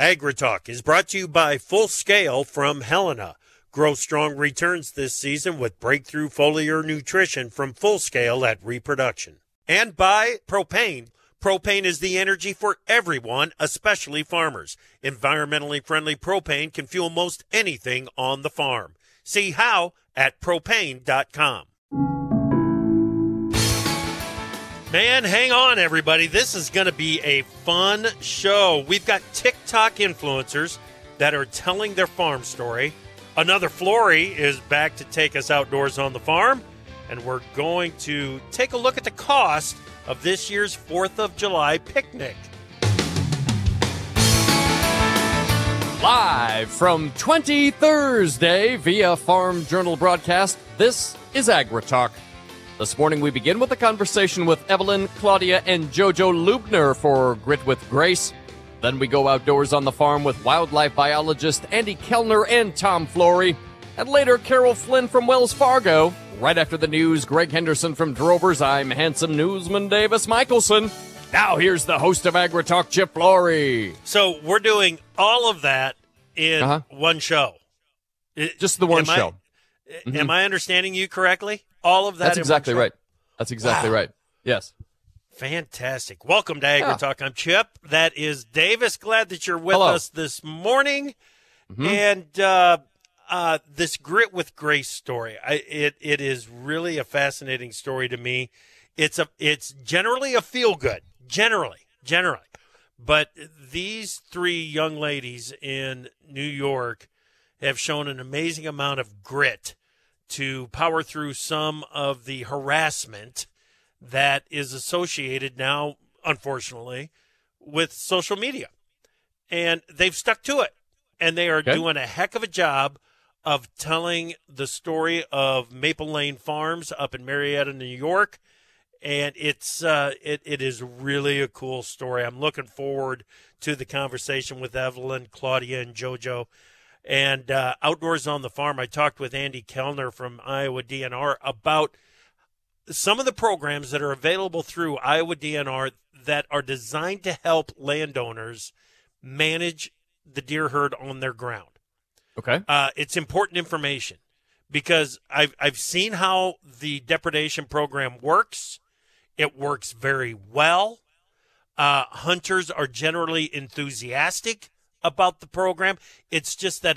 AgriTalk is brought to you by Full Scale from Helena. Grow strong returns this season with breakthrough foliar nutrition from Full Scale at Reproduction. And by Propane. Propane is the energy for everyone, especially farmers. Environmentally friendly propane can fuel most anything on the farm. See how at propane.com. Man, hang on, everybody. This is going to be a fun show. We've got TikTok influencers that are telling their farm story. Another Flory is back to take us outdoors on the farm. And we're going to take a look at the cost of this year's 4th of July picnic. Live from 20 Thursday via Farm Journal broadcast, this is AgriTalk. This morning we begin with a conversation with Evelyn, Claudia, and Jojo Lubner for Grit with Grace. Then we go outdoors on the farm with wildlife biologist Andy Kellner and Tom Flory. And later, Carol Flynn from Wells Fargo. Right after the news, Greg Henderson from Drovers. I'm handsome newsman Davis Michelson. Now here's the host of AgriTalk, Chip Flory. So we're doing all of that in one show. Just the one show. Am I understanding you correctly? All of that. That's exactly right. That's exactly right. Yes. Fantastic. Welcome to AgriTalk. I'm Chip. That is Davis. Glad that you're with us this morning. And this Grit with Grace story, it is really a fascinating story to me. It's generally a feel-good, generally. But these three young ladies in New York have shown an amazing amount of grit to power through some of the harassment that is associated now, unfortunately, with social media. And they've stuck to it. And they are doing a heck of a job of telling the story of Maple Lane Farms up in Marietta, New York. And it is really a cool story. I'm looking forward to the conversation with Evelyn, Claudia, and JoJo. And outdoors on the farm, I talked with Andy Kellner from Iowa DNR about some of the programs that are available through Iowa DNR that are designed to help landowners manage the deer herd on their ground. Okay. It's important information because I've seen how the depredation program works. It works very well. Hunters are generally enthusiastic about the program. It's just that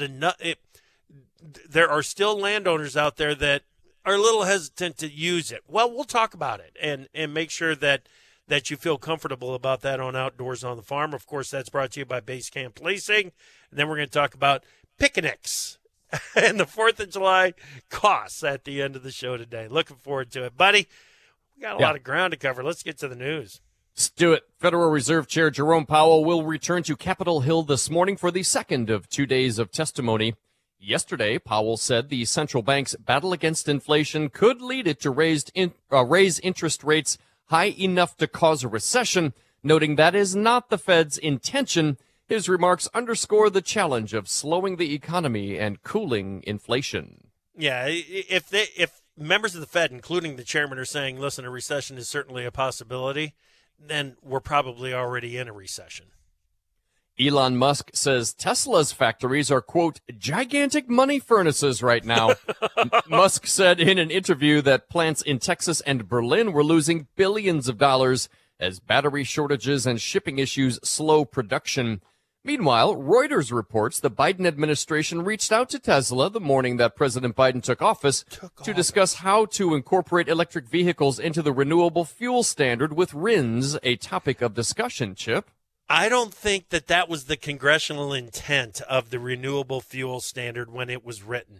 there are still landowners out there that are a little hesitant to use it. Well, we'll talk about it and make sure that you feel comfortable about that on Outdoors on the Farm. Of course, that's brought to you by Base Camp Leasing. And then we're going to talk about picnics and the 4th of July costs at the end of the show today. Looking forward to it. Buddy, we got a lot of ground to cover. Let's get to the news. Let's do it. Federal Reserve Chair Jerome Powell will return to Capitol Hill this morning for the second of 2 days of testimony. Yesterday, Powell said the central bank's battle against inflation could lead it to raise interest rates high enough to cause a recession, noting that is not the Fed's intention. His remarks underscore the challenge of slowing the economy and cooling inflation. Yeah, if members of the Fed, including the chairman, are saying, listen, a recession is certainly a possibility, then we're probably already in a recession. Elon Musk says Tesla's factories are, quote, gigantic money furnaces right now. Musk said in an interview that plants in Texas and Berlin were losing billions of dollars as battery shortages and shipping issues slow production. Meanwhile, Reuters reports the Biden administration reached out to Tesla the morning that President Biden took office to discuss how to incorporate electric vehicles into the renewable fuel standard with RINs, a topic of discussion, Chip. I don't think that was the congressional intent of the renewable fuel standard when it was written.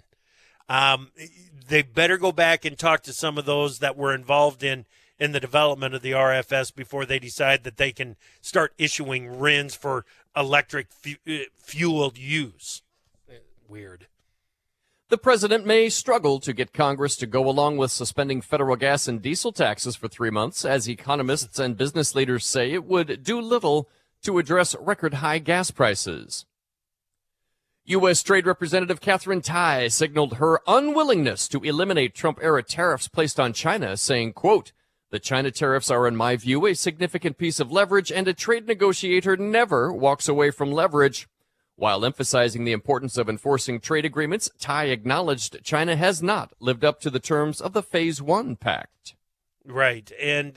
They better go back and talk to some of those that were involved in the development of the RFS before they decide that they can start issuing RINs for electric fueled use. Weird. The president may struggle to get Congress to go along with suspending federal gas and diesel taxes for 3 months, as economists and business leaders say it would do little to address record-high gas prices. U.S. Trade Representative Katherine Tai signaled her unwillingness to eliminate Trump-era tariffs placed on China, saying, quote, the China tariffs are, in my view, a significant piece of leverage, and a trade negotiator never walks away from leverage. While emphasizing the importance of enforcing trade agreements, Tai acknowledged China has not lived up to the terms of the Phase 1 pact. Right. And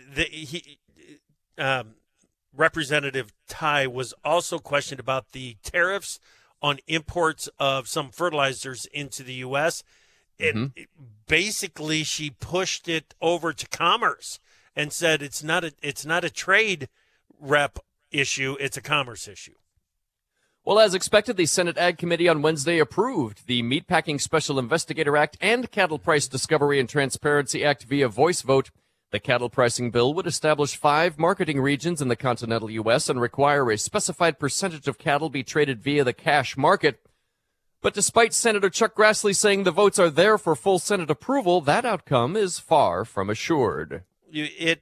Representative Tai was also questioned about the tariffs on imports of some fertilizers into the U.S. And basically, she pushed it over to commerce and said it's not a trade rep issue, it's a commerce issue. Well, as expected, the Senate Ag Committee on Wednesday approved the Meatpacking Special Investigator Act and Cattle Price Discovery and Transparency Act via voice vote. The cattle pricing bill would establish 5 marketing regions in the continental U.S. and require a specified percentage of cattle be traded via the cash market. But despite Senator Chuck Grassley saying the votes are there for full Senate approval, that outcome is far from assured. It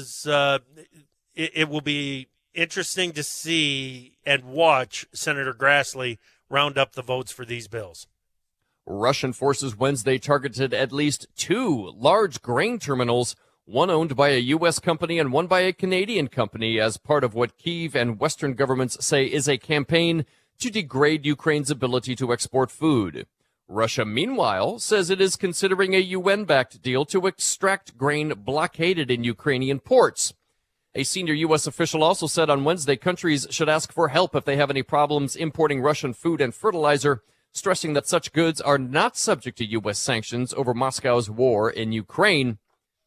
will be interesting to see and watch Senator Grassley round up the votes for these bills. Russian forces Wednesday targeted at least 2 large grain terminals, one owned by a U.S. company and one by a Canadian company, as part of what Kyiv and Western governments say is a campaign to degrade Ukraine's ability to export food. Russia, meanwhile, says it is considering a UN-backed deal to extract grain blockaded in Ukrainian ports. A senior U.S. official also said on Wednesday countries should ask for help if they have any problems importing Russian food and fertilizer, stressing that such goods are not subject to U.S. sanctions over Moscow's war in Ukraine.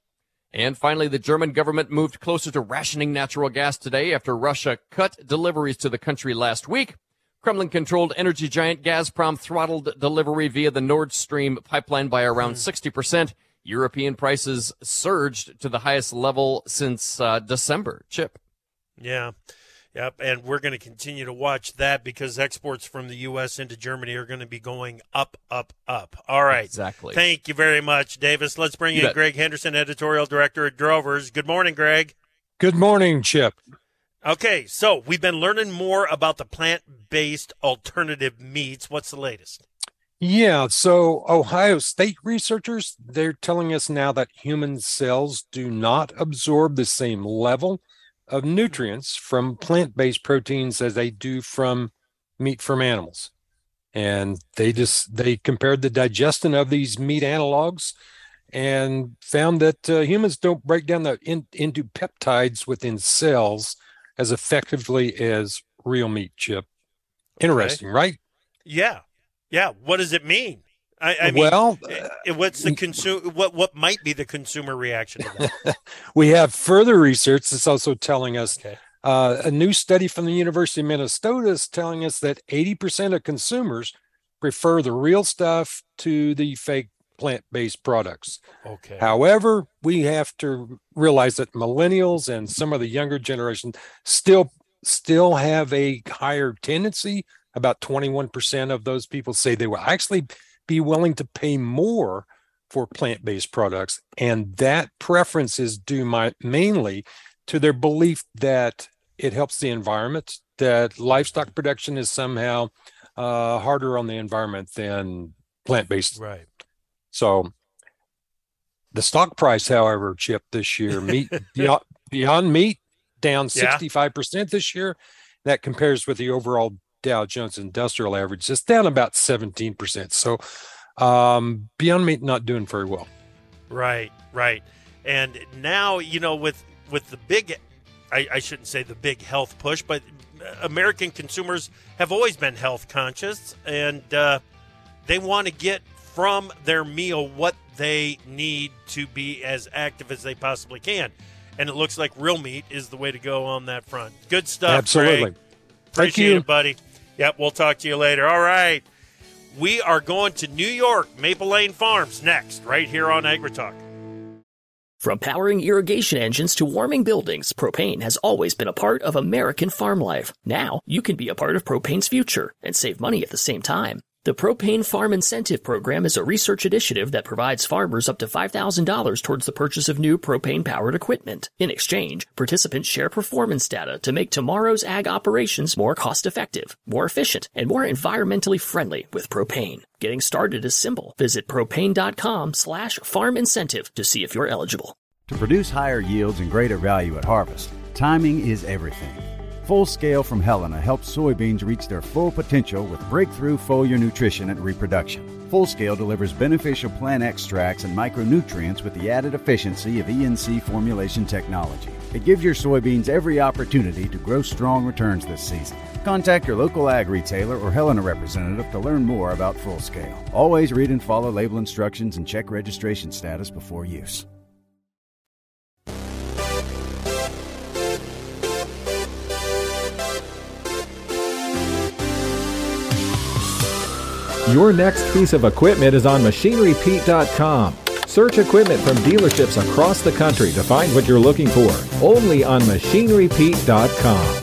And finally, the German government moved closer to rationing natural gas today after Russia cut deliveries to the country last week. Kremlin-controlled energy giant Gazprom throttled delivery via the Nord Stream pipeline by around 60%. European prices surged to the highest level since December. Chip. Yeah. Yep. And we're going to continue to watch that because exports from the U.S. into Germany are going to be going up, up, up. All right. Exactly. Thank you very much, Davis. Let's bring in Greg Henderson, editorial director at Drovers. Good morning, Greg. Good morning, Chip. Okay, so we've been learning more about the plant-based alternative meats. What's the latest? Yeah, so Ohio State researchers, they're telling us now that human cells do not absorb the same level of nutrients from plant-based proteins as they do from meat from animals. And they compared the digestion of these meat analogs and found that humans don't break down into peptides within cells as effectively as real meat, Chip. Interesting, right? Yeah. Yeah. What does it mean? I mean, well, what's the what might be the consumer reaction to that? We have further research that's also telling us a new study from the University of Minnesota is telling us that 80% of consumers prefer the real stuff to the fake plant-based products. Okay. However, we have to realize that millennials and some of the younger generation still have a higher tendency. About 21% of those people say they will actually be willing to pay more for plant-based products. And that preference is due mainly to their belief that it helps the environment, that livestock production is somehow harder on the environment than plant-based. Right. So the stock price, however, Chip, this year, Beyond Meat down 65% this year. That compares with the overall Dow Jones Industrial Average. It's down about 17%. So Beyond Meat not doing very well. Right. And now, with the big, I shouldn't say the big health push, but American consumers have always been health conscious, and they want to get from their meal what they need to be as active as they possibly can. And it looks like real meat is the way to go on that front. Good stuff, Absolutely. Greg. Appreciate it, buddy. Yep, we'll talk to you later. All right. We are going to New York, Maple Lane Farms, next, right here on AgriTalk. From powering irrigation engines to warming buildings, propane has always been a part of American farm life. Now, you can be a part of propane's future and save money at the same time. The Propane Farm Incentive Program is a research initiative that provides farmers up to $5,000 towards the purchase of new propane-powered equipment. In exchange, participants share performance data to make tomorrow's ag operations more cost-effective, more efficient, and more environmentally friendly with propane. Getting started is simple. Visit propane.com/farm incentive to see if you're eligible. To produce higher yields and greater value at harvest, timing is everything. Full Scale from Helena helps soybeans reach their full potential with breakthrough foliar nutrition and reproduction. Full Scale delivers beneficial plant extracts and micronutrients with the added efficiency of ENC formulation technology. It gives your soybeans every opportunity to grow strong returns this season. Contact your local ag retailer or Helena representative to learn more about Full Scale. Always read and follow label instructions and check registration status before use. Your next piece of equipment is on MachineryPete.com. Search equipment from dealerships across the country to find what you're looking for. Only on MachineryPete.com.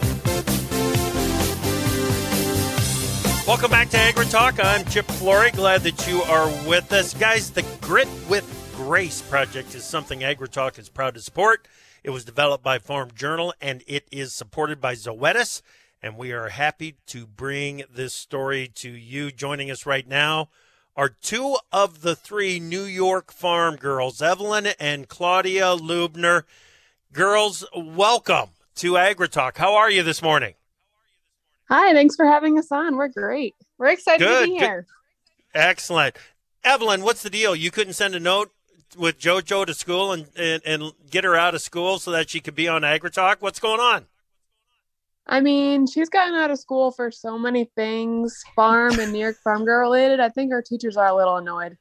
Welcome back to AgriTalk. I'm Chip Flory. Glad that you are with us. Guys, the Grit with Grace project is something AgriTalk is proud to support. It was developed by Farm Journal, and it is supported by Zoetis. And we are happy to bring this story to you. Joining us right now are two of the three New York farm girls, Evelyn and Claudia Lubner. Girls, welcome to AgriTalk. How are you this morning? Hi, thanks for having us on. We're great. We're excited to be here. Excellent. Evelyn, what's the deal? You couldn't send a note with JoJo to school and get her out of school so that she could be on AgriTalk? What's going on? I mean, she's gotten out of school for so many things, farm and New York Farm Girl related. I think our teachers are a little annoyed.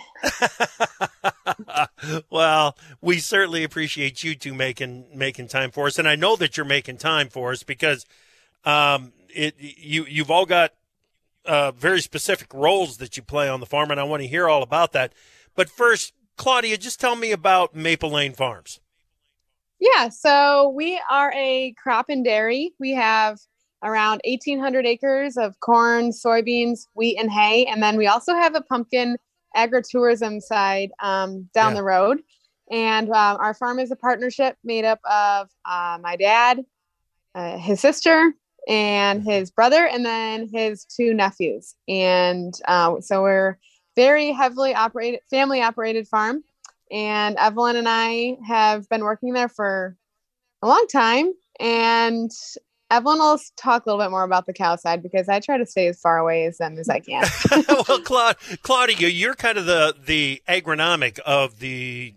Well, we certainly appreciate you two making time for us, and I know that you're making time for us because you've all got very specific roles that you play on the farm, and I want to hear all about that. But first, Claudia, just tell me about Maple Lane Farms. Yeah, so we are a crop and dairy. We have around 1,800 acres of corn, soybeans, wheat, and hay. And then we also have a pumpkin agritourism side down the road. And our farm is a partnership made up of my dad, his sister, and his brother, and then his two nephews. And so we're very heavily family operated farm. And Evelyn and I have been working there for a long time. And Evelyn will talk a little bit more about the cow side because I try to stay as far away as them as I can. Well, Claudia, you're kind of the agronomist of the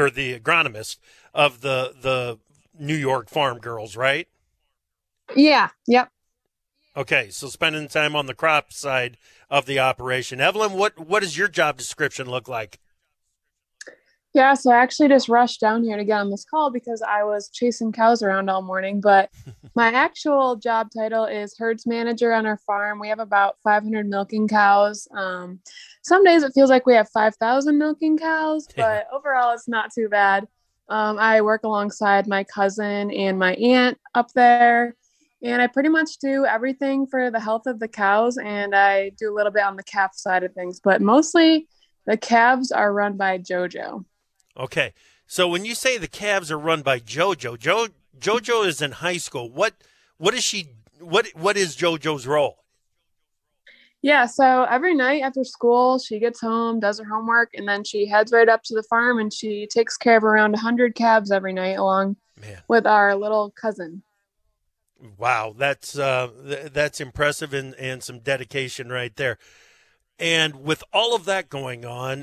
New York Farm Girls, right? Yeah. Yep. Okay, so spending time on the crop side of the operation. Evelyn, what does your job description look like? Yeah, so I actually just rushed down here to get on this call because I was chasing cows around all morning. But my actual job title is herds manager on our farm. We have about 500 milking cows. Some days it feels like we have 5,000 milking cows, but overall it's not too bad. I work alongside my cousin and my aunt up there. And I pretty much do everything for the health of the cows. And I do a little bit on the calf side of things. But mostly the calves are run by JoJo. Okay, so when you say the calves are run by JoJo, JoJo is in high school. What is she? What is JoJo's role? Yeah, so every night after school, she gets home, does her homework, and then she heads right up to the farm and she takes care of around 100 calves every night, along with our little cousin. Wow, that's impressive and some dedication right there. And with all of that going on,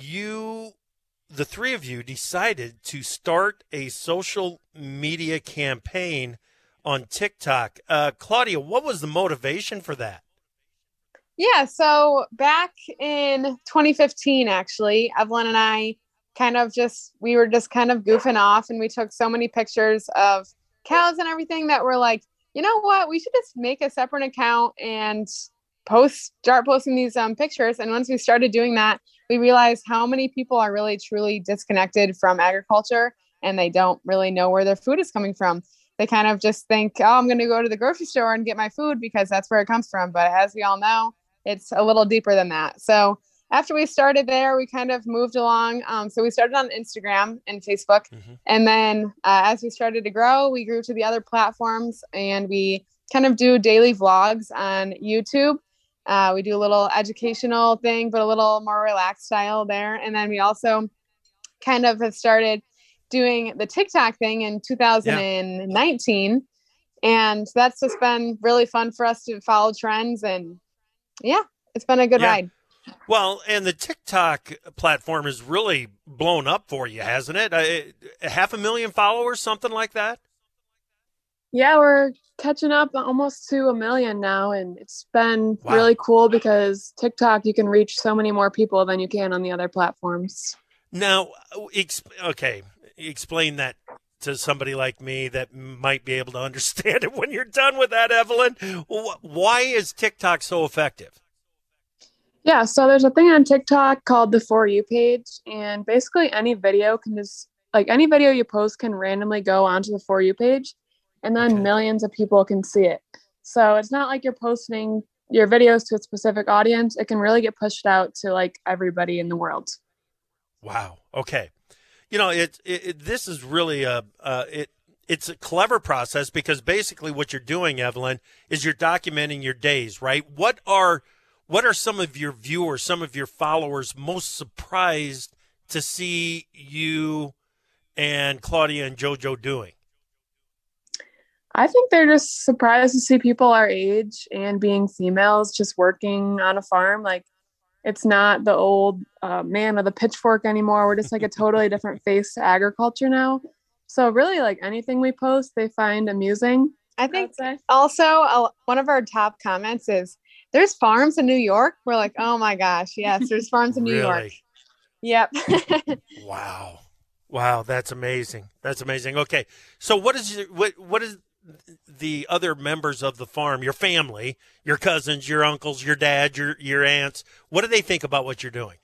the three of you decided to start a social media campaign on TikTok. Claudia, what was the motivation for that? Yeah, so back in 2015, actually, Evelyn and I we were just kind of goofing off, and we took so many pictures of cows and everything that we're like, you know what, we should just make a separate account and start posting these pictures. And once we started doing that, we realized how many people are really truly disconnected from agriculture, and they don't really know where their food is coming from. They kind of just think, oh, I'm going to go to the grocery store and get my food because that's where it comes from. But as we all know, it's a little deeper than that. So after we started there, we kind of moved along. So we started on Instagram and Facebook. Mm-hmm. And then as we started to grow, we grew to the other platforms, and we kind of do daily vlogs on YouTube. We do a little educational thing, but a little more relaxed style there. And then we also kind of have started doing the TikTok thing in 2019. And that's just been really fun for us to follow trends. And yeah, it's been a good ride. Well, and the TikTok platform has really blown up for you, hasn't it? 500,000 followers, something like that? Yeah, we're catching up almost to 1 million now. And it's been really cool because TikTok, you can reach so many more people than you can on the other platforms. Now, explain that to somebody like me that might be able to understand it when you're done with that, Evelyn. Why is TikTok so effective? Yeah, so there's a thing on TikTok called the For You page, and basically any video you post can randomly go onto the For You page, and then millions of people can see it. So it's not like you're posting your videos to a specific audience. It can really get pushed out to like everybody in the world. Wow. Okay. You know, this is really it's a clever process because basically what you're doing, Evelyn, is you're documenting your days, right? What are some of your viewers, some of your followers most surprised to see you and Claudia and JoJo doing? I think they're just surprised to see people our age and being females just working on a farm. Like, it's not the old man with a pitchfork anymore. We're just like a totally different face to agriculture now. So really, like anything we post, they find amusing. I think also one of our top comments is, there's farms in New York. We're like, oh my gosh, yes, there's farms in New York. Yep. Wow, that's amazing. That's amazing. Okay, so what is the other members of the farm, your family, your cousins, your uncles, your dad, your aunts, what do they think about what you're doing?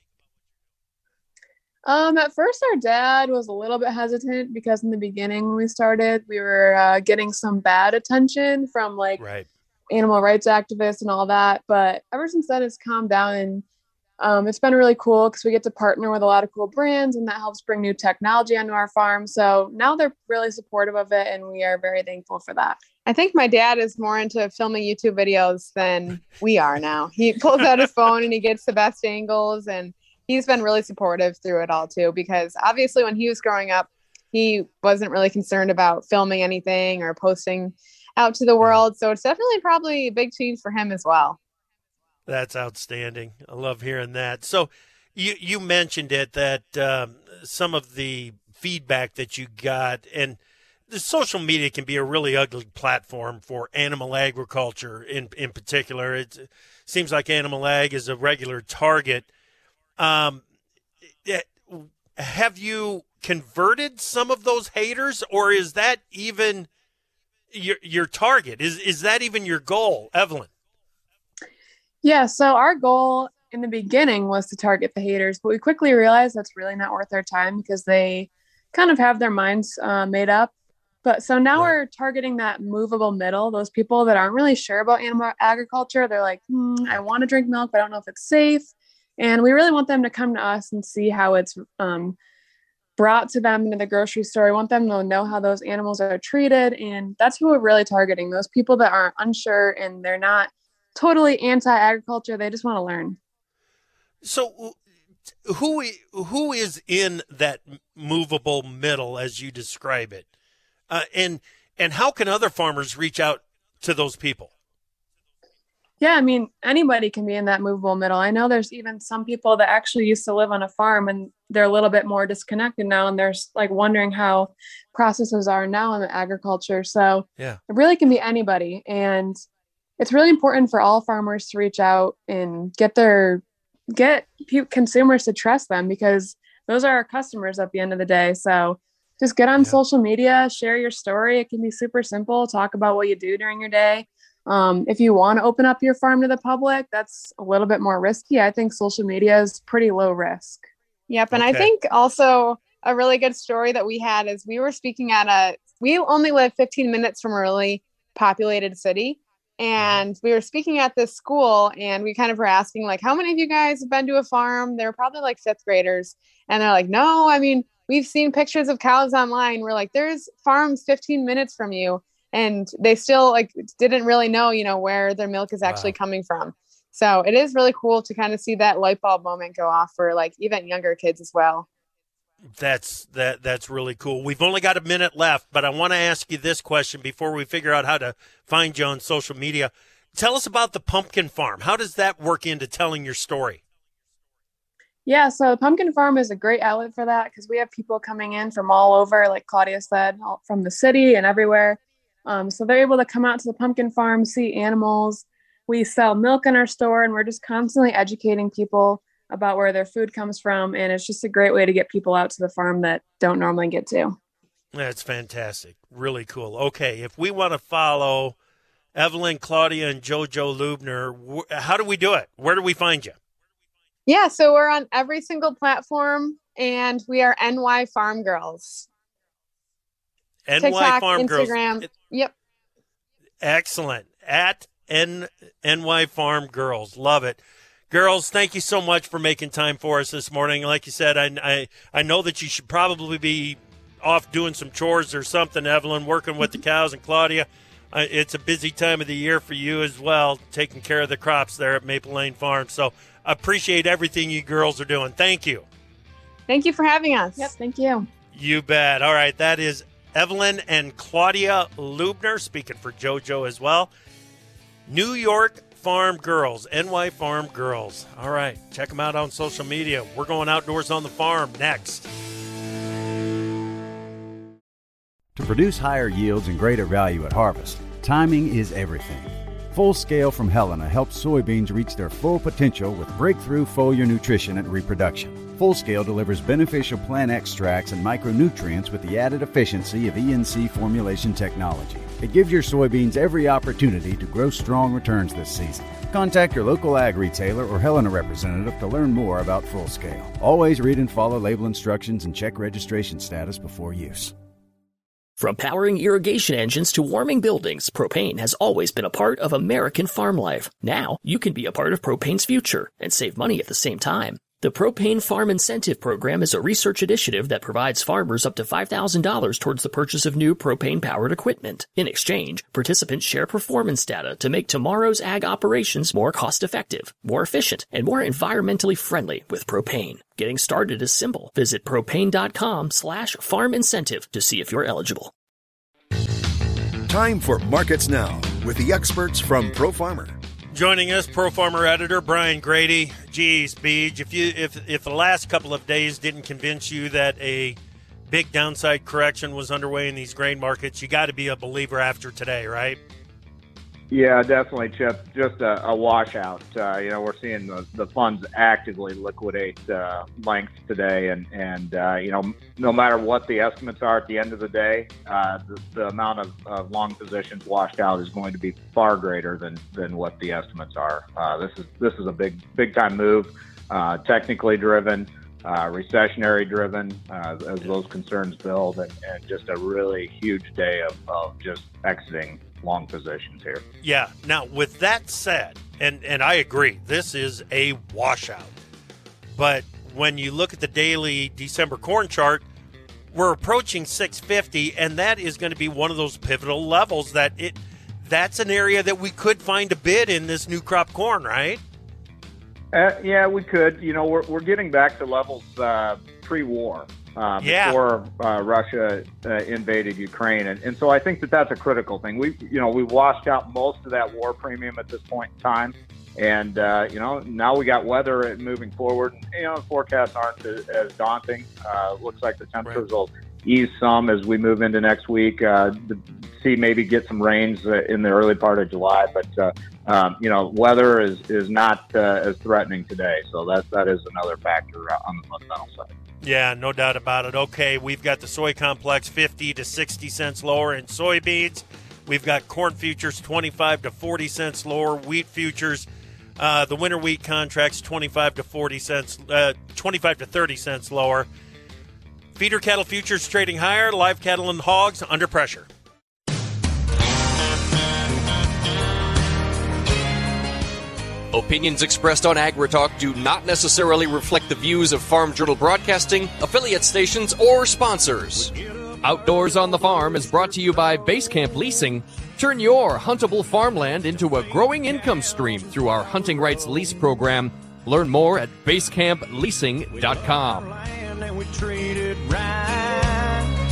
At first our dad was a little bit hesitant because in the beginning when we started, we were getting some bad attention from animal rights activists and all that. But ever since then, it's calmed down, and it's been really cool because we get to partner with a lot of cool brands, and that helps bring new technology onto our farm. So now they're really supportive of it, and we are very thankful for that. I think my dad is more into filming YouTube videos than we are now. He pulls out his phone and he gets the best angles, and he's been really supportive through it all too, because obviously when he was growing up, he wasn't really concerned about filming anything or posting out to the world. So it's definitely probably a big change for him as well. That's outstanding. I love hearing that. So you mentioned it, that some of the feedback that you got, and the social media can be a really ugly platform for animal agriculture in particular. It seems like animal ag is a regular target. Have you converted some of those haters, or is that even your target? Is that even your goal, Evelyn? Yeah, so our goal in the beginning was to target the haters, but we quickly realized that's really not worth our time because they kind of have their minds made up. But so now we're targeting that movable middle, those people that aren't really sure about animal agriculture. They're like, I want to drink milk, but I don't know if it's safe. And we really want them to come to us and see how it's brought to them into the grocery store. We want them to know how those animals are treated. And that's who we're really targeting, those people that are unsure and they're not totally anti-agriculture. They just want to learn. So who is in that movable middle as you describe it? And how can other farmers reach out to those people? Yeah, I mean, anybody can be in that movable middle. I know there's even some people that actually used to live on a farm and they're a little bit more disconnected now. And they're like wondering how processes are now in the agriculture. So it really can be anybody. And it's really important for all farmers to reach out and get consumers to trust them, because those are our customers at the end of the day. So just get on social media, share your story. It can be super simple. Talk about what you do during your day. If you want to open up your farm to the public, that's a little bit more risky. I think social media is pretty low risk. Yep. And I think also a really good story that we had is we were speaking we only live 15 minutes from a really populated city. And we were speaking at this school and we kind of were asking, like, how many of you guys have been to a farm? They were probably like fifth graders. And they're like, no, I mean, we've seen pictures of cows online. We're like, there's farms 15 minutes from you. And they still didn't really know, where their milk is actually coming from. So it is really cool to kind of see that light bulb moment go off for even younger kids as well. That's really cool. We've only got a minute left, but I want to ask you this question before we figure out how to find you on social media. Tell us about the Pumpkin Farm. How does that work into telling your story? Yeah, so the Pumpkin Farm is a great outlet for that because we have people coming in from all over, like Claudia said, from the city and everywhere. So they're able to come out to the Pumpkin Farm, see animals. We sell milk in our store, and we're just constantly educating people about where their food comes from. And it's just a great way to get people out to the farm that don't normally get to. That's fantastic. Really cool. Okay, if we want to follow Evelyn, Claudia, and JoJo Lubner, how do we do it? Where do we find you? Yeah, so we're on every single platform, and we are NY Farm Girls. NY TikTok, Farm Instagram. Girls. Yep. Excellent. At NY Farm Girls. Love it. Girls, thank you so much for making time for us this morning. Like you said, I know that you should probably be off doing some chores or something, Evelyn, working with the cows, and Claudia, it's a busy time of the year for you as well, taking care of the crops there at Maple Lane Farm. So I appreciate everything you girls are doing. Thank you. Thank you for having us. Yep, thank you. You bet. All right, that is Evelyn and Claudia Lubner, speaking for JoJo as well. New York Farm Girls, NY Farm Girls. All right, check them out on social media. We're going outdoors on the farm next. To produce higher yields and greater value at harvest, timing is everything. Full Scale from Helena helps soybeans reach their full potential with breakthrough foliar nutrition and reproduction. Full Scale delivers beneficial plant extracts and micronutrients with the added efficiency of ENC formulation technology. It gives your soybeans every opportunity to grow strong returns this season. Contact your local ag retailer or Helena representative to learn more about Full Scale. Always read and follow label instructions and check registration status before use. From powering irrigation engines to warming buildings, propane has always been a part of American farm life. Now, you can be a part of propane's future and save money at the same time. The Propane Farm Incentive Program is a research initiative that provides farmers up to $5,000 towards the purchase of new propane-powered equipment. In exchange, participants share performance data to make tomorrow's ag operations more cost-effective, more efficient, and more environmentally friendly with propane. Getting started is simple. Visit propane.com/farm incentive to see if you're eligible. Time for Markets Now with the experts from Pro Farmer. Joining us, Pro Farmer editor Brian Grady. Geez, Beej, if the last couple of days didn't convince you that a big downside correction was underway in these grain markets, you got to be a believer after today, right? Yeah, definitely, Chip. Just a washout. We're seeing the funds actively liquidate lengths today, and no matter what the estimates are at the end of the day, the amount of long positions washed out is going to be far greater than what the estimates are. This is a big time move, technically driven, recessionary driven, as those concerns build, and just a really huge day of just exiting long positions here. Yeah. Now, with that said, and I agree, this is a washout. But when you look at the daily December corn chart, we're approaching 650, and that is going to be one of those pivotal levels that's an area that we could find a bid in this new crop corn, right? Yeah, we could. We're getting back to levels pre-war. Before Russia invaded Ukraine. And so I think that that's a critical thing. We washed out most of that war premium at this point in time. And, now we got weather moving forward. The forecasts aren't as daunting. Looks like the temperatures will ease some as we move into next week. Maybe get some rains in the early part of July. But, weather is not as threatening today. So that is another factor on the fundamental side. Yeah, no doubt about it. Okay, we've got the soy complex 50 to 60 cents lower in soybeans. We've got corn futures 25 to 40 cents lower. Wheat futures, the winter wheat contracts 25 to 30 cents lower. Feeder cattle futures trading higher. Live cattle and hogs under pressure. Opinions expressed on AgriTalk do not necessarily reflect the views of Farm Journal Broadcasting, affiliate stations, or sponsors. Outdoors on the Farm is brought to you by Basecamp Leasing. Turn your huntable farmland into a growing income stream through our hunting rights lease program. Learn more at basecamp.leasing.com. land that we treated right.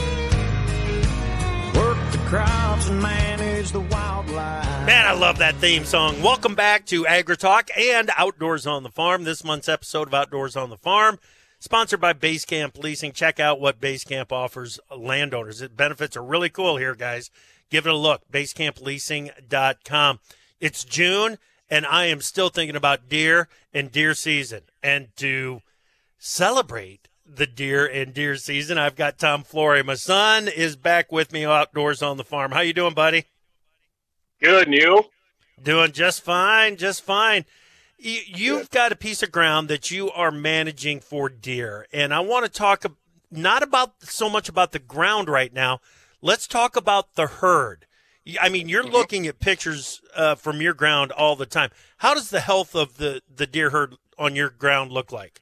Work the crops and manage the wildlife. Man, I love that theme song. Welcome back to AgriTalk and Outdoors on the Farm. This month's episode of Outdoors on the Farm, sponsored by Basecamp Leasing. Check out what Basecamp offers landowners. The benefits are really cool here, guys. Give it a look, basecampleasing.com. It's June, and I am still thinking about deer and deer season. And to celebrate the deer and deer season, I've got Tom Flory. My son is back with me Outdoors on the Farm. How you doing, buddy? Good, and you? Doing just fine, just fine. You've got a piece of ground that you are managing for deer, and I want to talk not about so much about the ground right now. Let's talk about the herd. I mean, you're looking at pictures from your ground all the time. How does the health of the deer herd on your ground look like?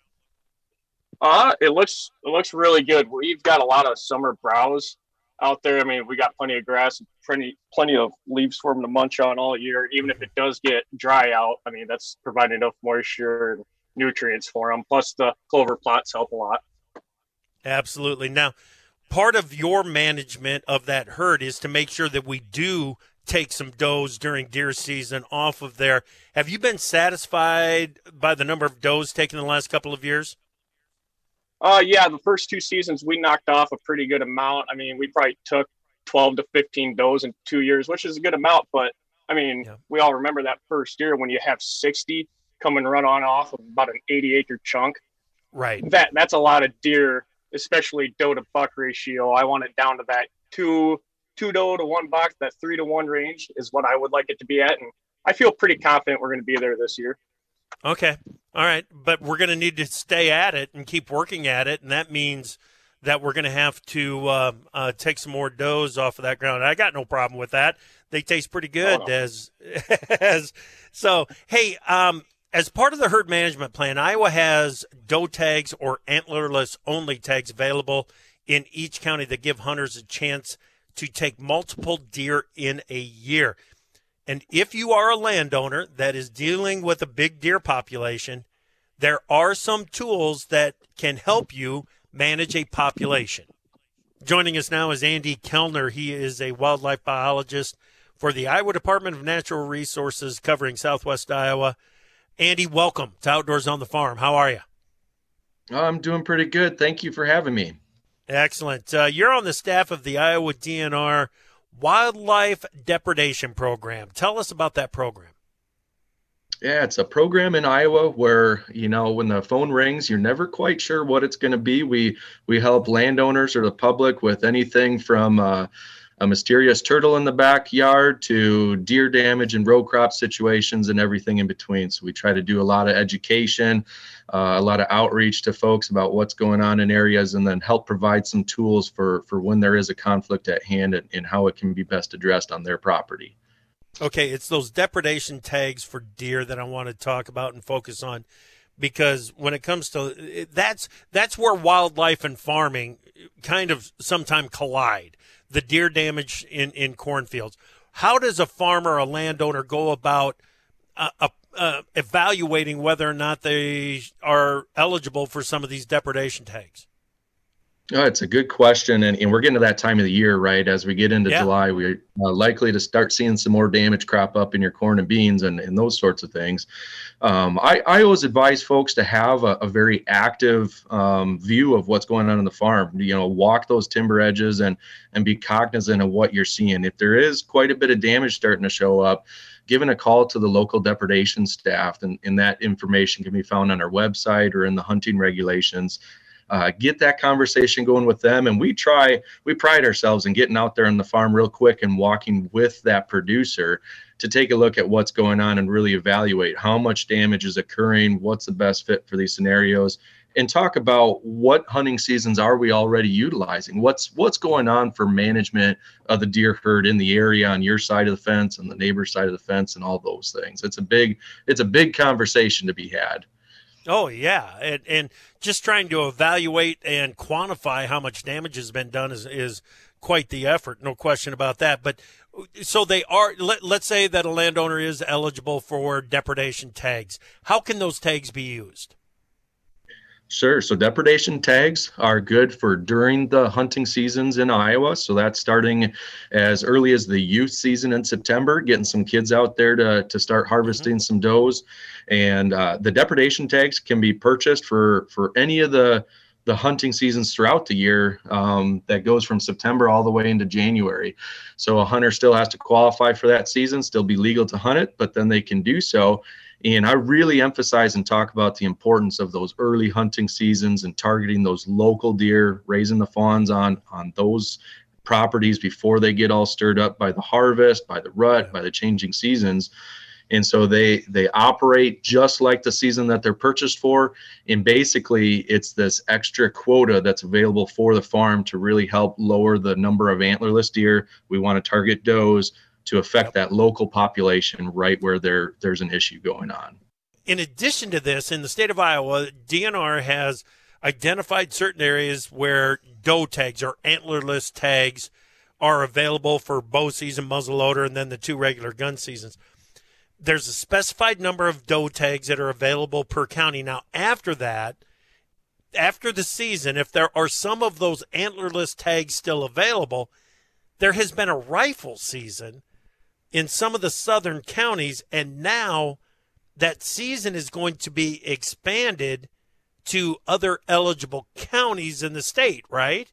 It looks really good. We've got a lot of summer browse out there. I mean, we got plenty of grass, plenty of leaves for them to munch on all year. Even if it does get dry out, I mean, that's providing enough moisture and nutrients for them. Plus, the clover plots help a lot. Absolutely. Now, part of your management of that herd is to make sure that we do take some does during deer season off of there. Have you been satisfied by the number of does taken in the last couple of years? Yeah, the first 2 seasons we knocked off a pretty good amount. I mean, we probably took 12 to 15 does in 2 years, which is a good amount. But, I mean, we all remember that first year when you have 60 come and run on off of about an 80-acre chunk. Right. That's a lot of deer, especially doe to buck ratio. I want it down to that two doe to 1 buck, that 3 to 1 range is what I would like it to be at. And I feel pretty confident we're going to be there this year. Okay. All right. But we're going to need to stay at it and keep working at it. And that means that we're going to have to take some more does off of that ground. I got no problem with that. They taste pretty good. So, hey, as part of the herd management plan, Iowa has doe tags or antlerless only tags available in each county that give hunters a chance to take multiple deer in a year. And if you are a landowner that is dealing with a big deer population, there are some tools that can help you manage a population. Joining us now is Andy Kellner. He is a wildlife biologist for the Iowa Department of Natural Resources covering Southwest Iowa. Andy, welcome to Outdoors on the Farm. How are you? I'm doing pretty good. Thank you for having me. Excellent. You're on the staff of the Iowa DNR Wildlife Depredation Program. Tell us about that program. Yeah, it's a program in Iowa where, when the phone rings, you're never quite sure what it's going to be. We help landowners or the public with anything from a mysterious turtle in the backyard to deer damage and row crop situations and everything in between. So we try to do a lot of education, a lot of outreach to folks about what's going on in areas, and then help provide some tools for when there is a conflict at hand and how it can be best addressed on their property. Okay, it's those depredation tags for deer that I want to talk about and focus on, because when it comes to that's where wildlife and farming kind of sometimes collide. The deer damage in cornfields. How does a farmer or a landowner go about evaluating whether or not they are eligible for some of these depredation tags? Oh, it's a good question, and we're getting to that time of the year, right? As we get into July, we're likely to start seeing some more damage crop up in your corn and beans and those sorts of things. I always advise folks to have a very active view of what's going on in the farm. Walk those timber edges and be cognizant of what you're seeing. If there is quite a bit of damage starting to show up, giving a call to the local depredation staff, and that information can be found on our website or in the hunting regulations. Get that conversation going with them. And we pride ourselves in getting out there on the farm real quick and walking with that producer to take a look at what's going on and really evaluate how much damage is occurring, what's the best fit for these scenarios, and talk about what hunting seasons are we already utilizing, what's going on for management of the deer herd in the area on your side of the fence and the neighbor's side of the fence and all those things. It's a big conversation to be had. Oh, yeah. And just trying to evaluate and quantify how much damage has been done is quite the effort. No question about that. But so they are, let's say that a landowner is eligible for depredation tags. How can those tags be used? Sure. So depredation tags are good for during the hunting seasons in Iowa. So that's starting as early as the youth season in September, getting some kids out there to start harvesting some does. And the depredation tags can be purchased for any of the hunting seasons throughout the year. That goes from September all the way into January. So a hunter still has to qualify for that season, still be legal to hunt it, but then they can do so. And I really emphasize and talk about the importance of those early hunting seasons and targeting those local deer, raising the fawns on those properties before they get all stirred up by the harvest, by the rut, by the changing seasons. And so they operate just like the season that they're purchased for. And basically, it's this extra quota that's available for the farm to really help lower the number of antlerless deer. We want to target does to affect that local population right where there's an issue going on. In addition to this, in the state of Iowa, DNR has identified certain areas where doe tags or antlerless tags are available for bow season, muzzleloader, and then the 2 regular gun seasons. There's a specified number of doe tags that are available per county. Now, after that, after the season, if there are some of those antlerless tags still available, there has been a rifle season in some of the southern counties, and now that season is going to be expanded to other eligible counties in the state, right?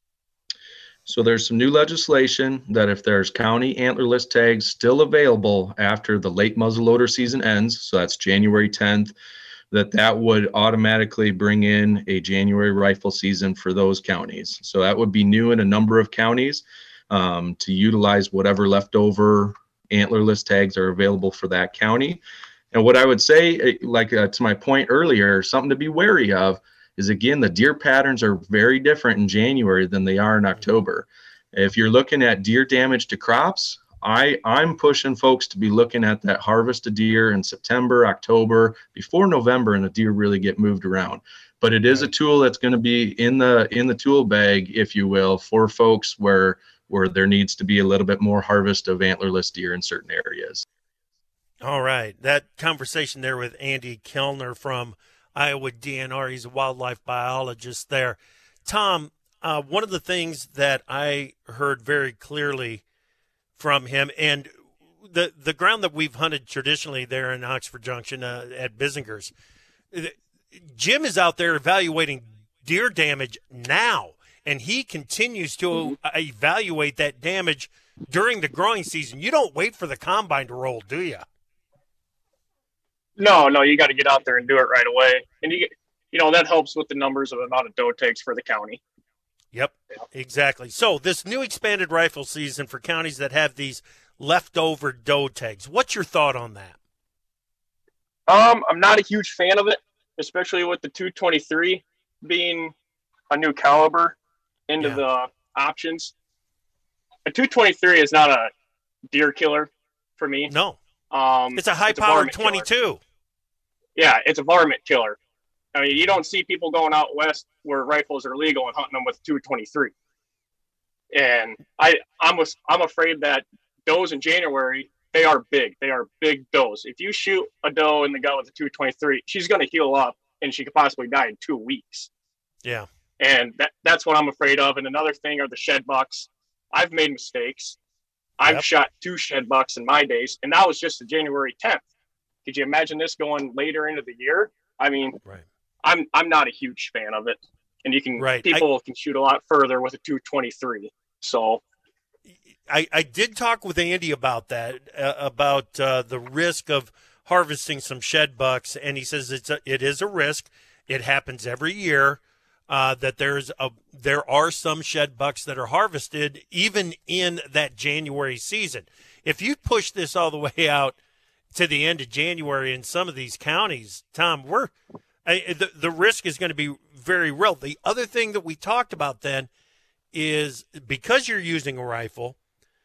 So there's some new legislation that if there's county antlerless tags still available after the late muzzleloader season ends, so that's January 10th, that would automatically bring in a January rifle season for those counties. So that would be new in a number of counties to utilize whatever leftover antlerless tags are available for that county. And what I would say, to my point earlier, something to be wary of is, again, the deer patterns are very different in January than they are in October. If you're looking at deer damage to crops, I'm pushing folks to be looking at that harvested deer in September, October, before November, and the deer really get moved around. But it is a tool that's going to be in the tool bag, if you will, for folks where there needs to be a little bit more harvest of antlerless deer in certain areas. All right. That conversation there with Andy Kellner from Iowa DNR, he's a wildlife biologist there. Tom, one of the things that I heard very clearly from him, and the ground that we've hunted traditionally there in Oxford Junction at Bisinger's, Jim is out there evaluating deer damage now. And he continues to evaluate that damage during the growing season. You don't wait for the combine to roll, do you? No, you got to get out there and do it right away. And that helps with the numbers of the amount of doe tags for the county. Yep, exactly. So this new expanded rifle season for counties that have these leftover doe tags, what's your thought on that? I'm not a huge fan of it, especially with the 223 being a new caliber into the options. A 223 is not a deer killer for me. No. It's a high-powered 22. Killer. Yeah, it's a varmint killer. I mean, you don't see people going out west where rifles are legal and hunting them with 223. And I'm afraid that does in January, they are big. They are big does. If you shoot a doe in the gut with a 223, she's going to heal up and she could possibly die in 2 weeks. Yeah. And that's what I'm afraid of. And another thing are the shed bucks. I've made mistakes. I've shot 2 shed bucks in my days, and that was just the January 10th. Could you imagine this going later into the year? I mean, I'm not a huge fan of it. And people can shoot a lot further with a 223. So I did talk with Andy about that, about the risk of harvesting some shed bucks, and he says it is a risk. It happens every year. That there are some shed bucks that are harvested even in that January season. If you push this all the way out to the end of January in some of these counties, Tom, the risk is going to be very real. The other thing that we talked about then is because you're using a rifle,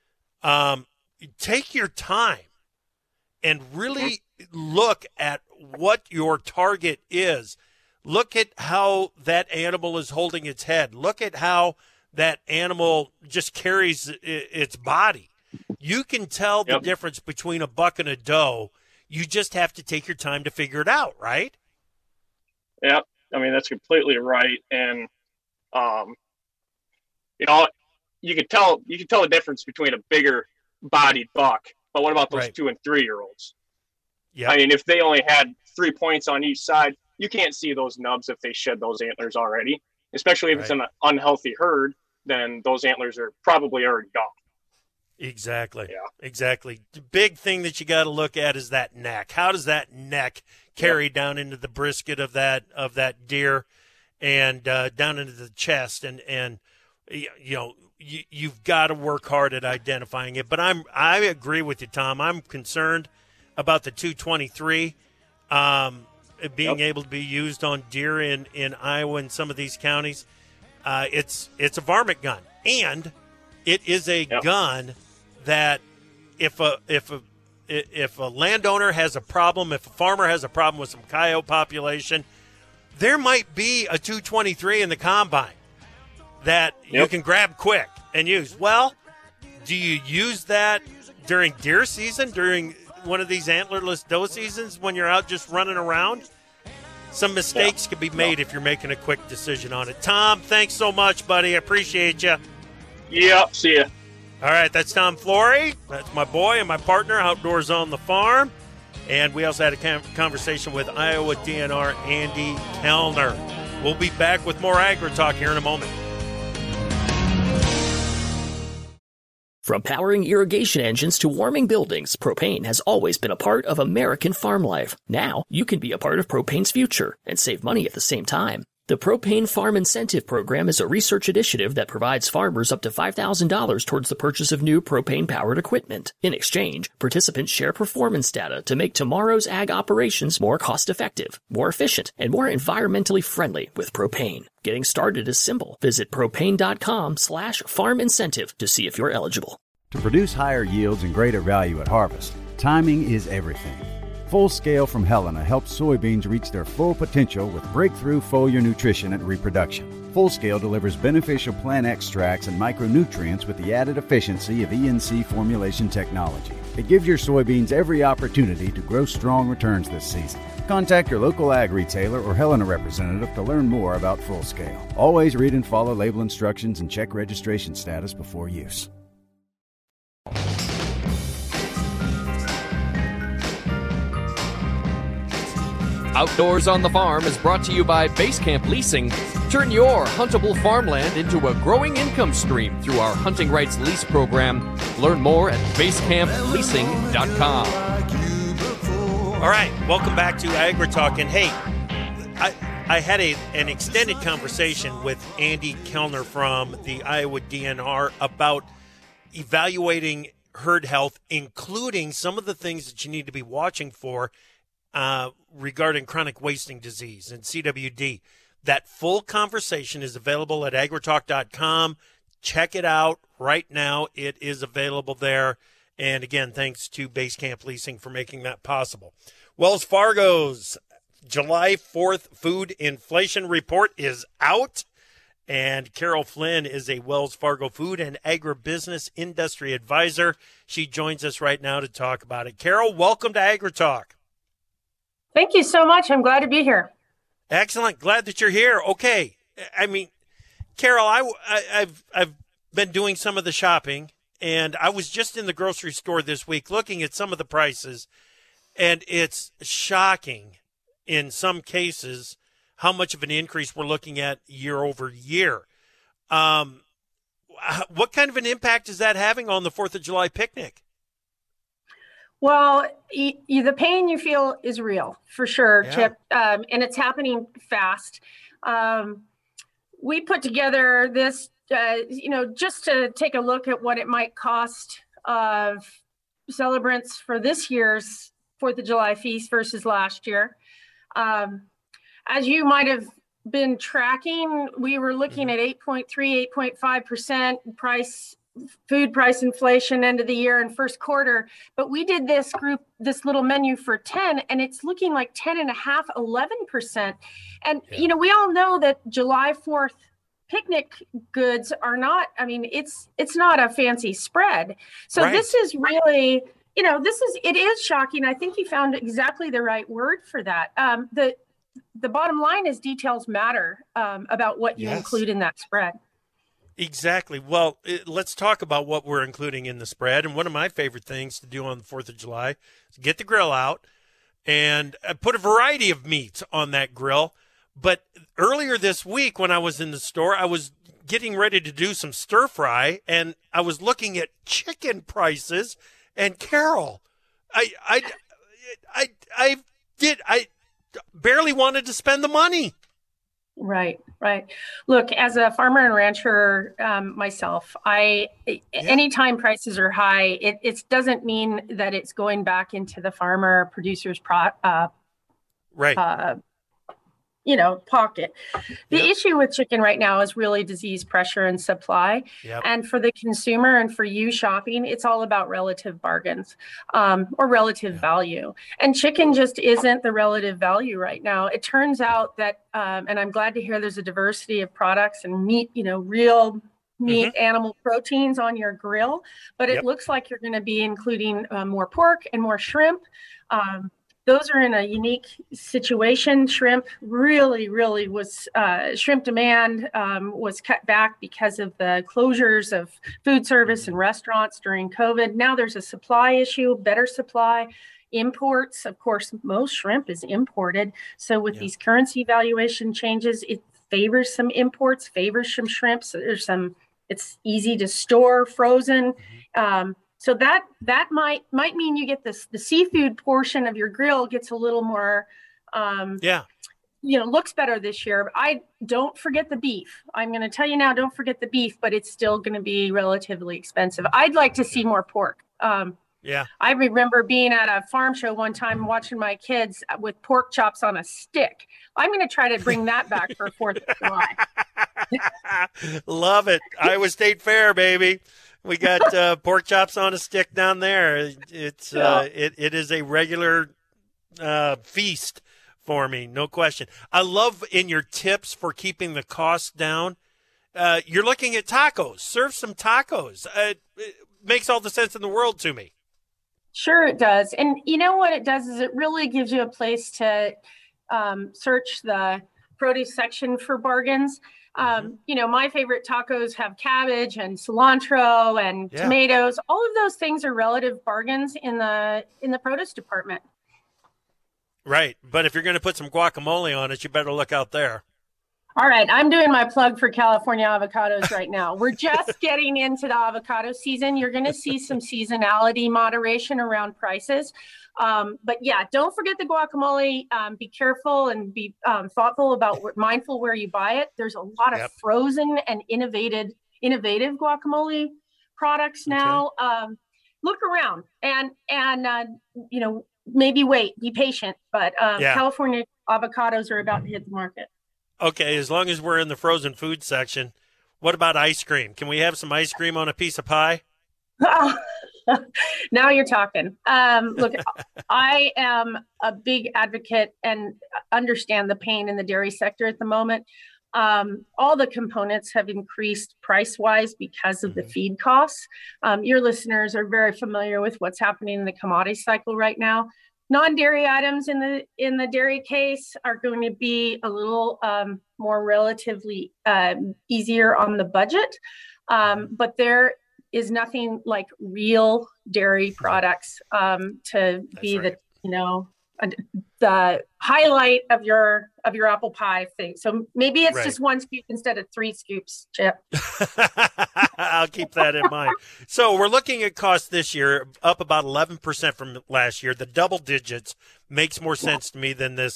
take your time and really look at what your target is. Look at how that animal is holding its head. Look at how that animal just carries its body. You can tell the difference between a buck and a doe. You just have to take your time to figure it out, right? Yep. I mean, that's completely right. And, you know, you could tell the difference between a bigger bodied buck, but what about those 2 and 3 year olds? Yeah. I mean, if they only had 3 points on each side, you can't see those nubs if they shed those antlers already, especially if it's an unhealthy herd, then those antlers are probably already gone. Exactly. Yeah. Exactly. The big thing that you got to look at is that neck. How does that neck carry down into the brisket of that deer and down into the chest? And you know, you've got to work hard at identifying it. But I agree with you, Tom. I'm concerned about the 223 being able to be used on deer in Iowa and some of these counties. It's a varmint gun, and it is a gun that if a landowner has a problem, if a farmer has a problem with some coyote population, there might be a 223 in the combine that you can grab quick and use. Well, do you use that during deer season, during one of these antlerless doe seasons when you're out just running around? Some mistakes can be made if you're making a quick decision on it. Tom, thanks so much, buddy. I appreciate you. Yep, see ya. All right, that's Tom Flory. That's my boy and my partner, Outdoors on the Farm. And we also had a conversation with Iowa DNR Andy Kellner. We'll be back with more Agri-Talk here in a moment. From powering irrigation engines to warming buildings, propane has always been a part of American farm life. Now, you can be a part of propane's future and save money at the same time. The Propane Farm Incentive Program is a research initiative that provides farmers up to $5,000 towards the purchase of new propane-powered equipment. In exchange, participants share performance data to make tomorrow's ag operations more cost-effective, more efficient, and more environmentally friendly with propane. Getting started is simple. Visit propane.com/farm incentive to see if you're eligible. To produce higher yields and greater value at harvest, timing is everything. Full Scale from Helena helps soybeans reach their full potential with breakthrough foliar nutrition and reproduction. Full Scale delivers beneficial plant extracts and micronutrients with the added efficiency of ENC formulation technology. It gives your soybeans every opportunity to grow strong returns this season. Contact your local ag retailer or Helena representative to learn more about Full Scale. Always read and follow label instructions and check registration status before use. Outdoors on the Farm is brought to you by Basecamp Leasing. Turn your huntable farmland into a growing income stream through our hunting rights lease program. Learn more at basecampleasing.com. All right, welcome back to Agri-Talk. And hey, I had an extended conversation with Andy Kellner from the Iowa DNR about evaluating herd health, including some of the things that you need to be watching for regarding chronic wasting disease and CWD. That full conversation is available at agritalk.com. Check it out right now. It is available there. And again, thanks to Basecamp Leasing for making that possible. Wells Fargo's July 4th food inflation report is out. And Carol Flynn is a Wells Fargo food and agribusiness industry advisor. She joins us right now to talk about it. Carol, welcome to Agri-Talk. Thank you so much. I'm glad to be here. Excellent. Glad that you're here. Okay. I mean, Carol, I've been doing some of the shopping, and I was just in the grocery store this week looking at some of the prices, and it's shocking in some cases how much of an increase we're looking at year over year. What kind of an impact is that having on the 4th of July picnic? Well, the pain you feel is real, for sure, yeah. Chip, and it's happening fast. We put together this, just to take a look at what it might cost of celebrants for this year's 4th of July feast versus last year. As you might have been tracking, we were looking at 8.3, 8.5% food price inflation end of the year and first quarter, but we did this little menu for 10, and it's looking like 10.5, 11%. And, we all know that July 4th picnic goods are not, it's not a fancy spread. So right. This is really, it is shocking. I think you found exactly the right word for that. The the bottom line is details matter about what you include in that spread. Exactly. Well, let's talk about what we're including in the spread. And one of my favorite things to do on the 4th of July is get the grill out and put a variety of meats on that grill. But earlier this week when I was in the store, I was getting ready to do some stir fry, and I was looking at chicken prices. And Carol, I barely wanted to spend the money. Right. Look, as a farmer and rancher myself, anytime prices are high, it doesn't mean that it's going back into the farmer producer's pocket. The issue with chicken right now is really disease pressure and supply. And for the consumer and for you shopping, it's all about relative bargains or relative value. And chicken just isn't the relative value right now. It turns out that, and I'm glad to hear there's a diversity of products and meat, real meat, animal proteins on your grill, but it looks like you're going to be including more pork and more shrimp. Those are in a unique situation. Shrimp really was, shrimp demand was cut back because of the closures of food service and restaurants during COVID. Now there's a supply issue, better supply. Imports, of course, most shrimp is imported. So with these currency valuation changes, it favors some imports, favors some shrimp. So it's easy to store frozen. So that might mean you get the seafood portion of your grill gets a little more, looks better this year. But I don't forget the beef. I'm going to tell you now, don't forget the beef, but it's still going to be relatively expensive. I'd like to see more pork. I remember being at a farm show one time watching my kids with pork chops on a stick. I'm going to try to bring that back for 4th of July. Love it. Iowa State Fair, baby. We got pork chops on a stick down there. It's it is a regular feast for me, no question. I love in your tips for keeping the costs down. You're looking at tacos. Serve some tacos. It makes all the sense in the world to me. Sure, it does. And you know what it does is it really gives you a place to search the produce section for bargains. My favorite tacos have cabbage and cilantro and tomatoes. All of those things are relative bargains in the produce department. Right. But if you're going to put some guacamole on it, you better look out there. All right. I'm doing my plug for California avocados right now. We're just getting into the avocado season. You're going to see some seasonality moderation around prices. But don't forget the guacamole. Be careful and be thoughtful about mindful where you buy it. There's a lot of frozen and innovative guacamole products now. Look around and maybe wait, be patient. But California avocados are about to hit the market. Okay, as long as we're in the frozen food section, what about ice cream? Can we have some ice cream on a piece of pie? Now you're talking. Look, I am a big advocate and understand the pain in the dairy sector at the moment. All the components have increased price-wise because of the feed costs. Your listeners are very familiar with what's happening in the commodity cycle right now. Non-dairy items in the dairy case are going to be a little more relatively easier on the budget, but there is nothing like real dairy products to be the highlight of your apple pie thing. So maybe it's just 1 scoop instead of 3 scoops, Chip. I'll keep that in mind. So we're looking at costs this year up about 11% from last year. The double digits makes more sense to me than the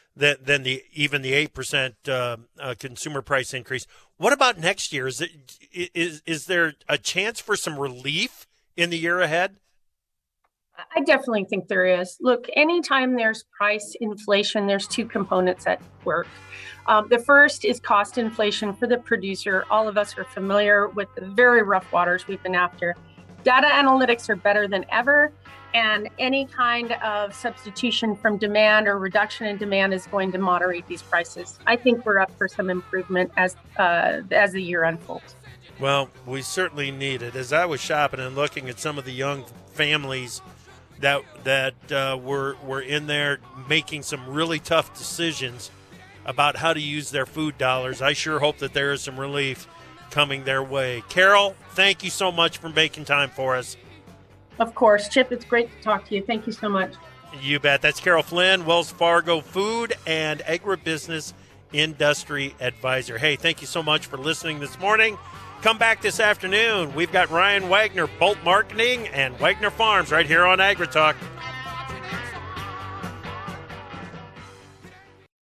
8% consumer price increase. What about next year? Is there a chance for some relief in the year ahead? I definitely think there is. Look, anytime there's price inflation, there's 2 components at work. The first is cost inflation for the producer. All of us are familiar with the very rough waters we've been after. Data analytics are better than ever, and any kind of substitution from demand or reduction in demand is going to moderate these prices. I think we're up for some improvement as the year unfolds. Well, we certainly need it. As I was shopping and looking at some of the young families that were in there making some really tough decisions about how to use their food dollars. I sure hope that there is some relief coming their way. Carol, thank you so much for making time for us. Of course, Chip, it's great to talk to you. Thank you so much. You bet. That's Carol Flynn, Wells Fargo Food and Agribusiness Industry Advisor. Hey, thank you so much for listening this morning. Come back this afternoon. We've got Ryan Wagner, Bolt Marketing, and Wagner Farms right here on AgriTalk.